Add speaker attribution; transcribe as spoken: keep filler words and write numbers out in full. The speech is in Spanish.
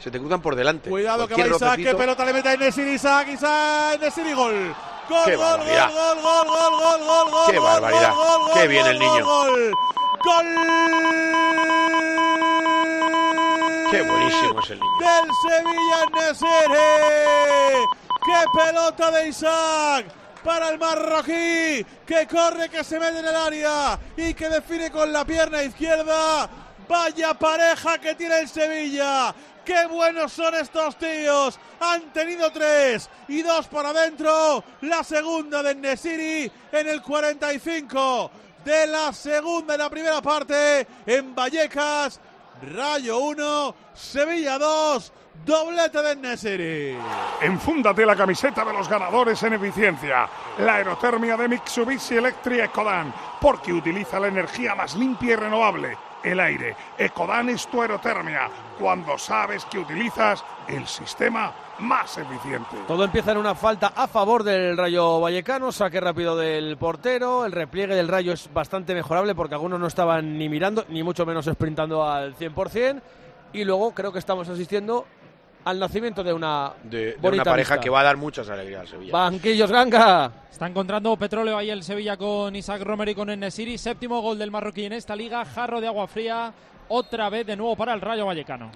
Speaker 1: Se te cruzan por delante.
Speaker 2: Cuidado
Speaker 1: Cualquier
Speaker 2: que va Isaac,
Speaker 1: rocecito.
Speaker 2: que pelota le mete a Enesiri, Isaac, Isaac, Enesiri, gol. Gol,
Speaker 1: Qué
Speaker 2: gol, gol,
Speaker 1: barbaridad.
Speaker 2: gol, gol, gol, gol, gol, gol.
Speaker 1: Qué barbaridad.
Speaker 2: Gol, gol,
Speaker 1: Qué
Speaker 2: gol,
Speaker 1: bien
Speaker 2: gol,
Speaker 1: el niño.
Speaker 2: Gol. Gol.
Speaker 1: Qué buenísimo es el niño.
Speaker 2: Del Sevilla Enesiri. Qué pelota de Isaac. Para el marroquí, que corre, que se mete en el área y que define con la pierna izquierda. Vaya pareja que tiene el Sevilla. ¡Qué buenos son estos tíos! Han tenido tres y dos por adentro. La segunda de Enesiri en el cuarenta y cinco de la segunda en la primera parte en Vallecas. Rayo uno, Sevilla dos. Doblete de Enesiri.
Speaker 3: Enfúndate la camiseta de los ganadores en eficiencia. La aerotermia de Mitsubishi Electric Ecodan, porque utiliza la energía más limpia y renovable, el aire. Ecodan es tu aerotermia, cuando sabes que utilizas el sistema más eficiente.
Speaker 4: Todo empieza en una falta a favor del Rayo Vallecano, saque rápido del portero, el repliegue del Rayo es bastante mejorable porque algunos no estaban ni mirando, ni mucho menos sprintando al cien por ciento, y luego creo que estamos asistiendo al nacimiento de una
Speaker 1: de, de
Speaker 4: bonita
Speaker 1: una pareja
Speaker 4: amistad.
Speaker 1: Que va a dar muchas alegrías al Sevilla.
Speaker 4: Banquillos Ganga.
Speaker 5: Está encontrando petróleo ahí el Sevilla con Isaac Romero y con Enesiri. Séptimo gol del marroquí en esta liga. Jarro de agua fría otra vez de nuevo para el Rayo Vallecano.